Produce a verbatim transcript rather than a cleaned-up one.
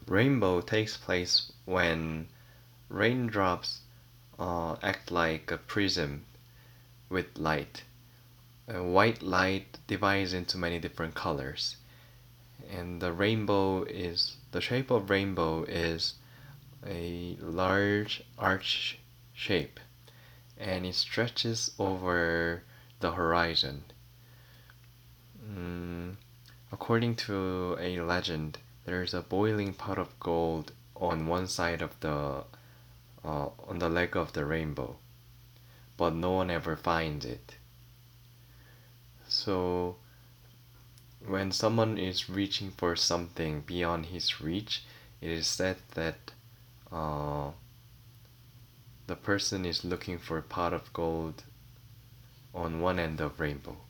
Rainbow takes place when raindrops uh, act like a prism with light. A white light divides into many different colors, and the rainbow is the shape of rainbow is a large arch shape, and it stretches over the horizon. Mm, According to a legend, there's a boiling pot of gold on one side of the uh, on the leg of the rainbow, but no one ever finds it. So when someone is reaching for something beyond his reach, it is said that uh, the person is looking for a pot of gold on one end of rainbow.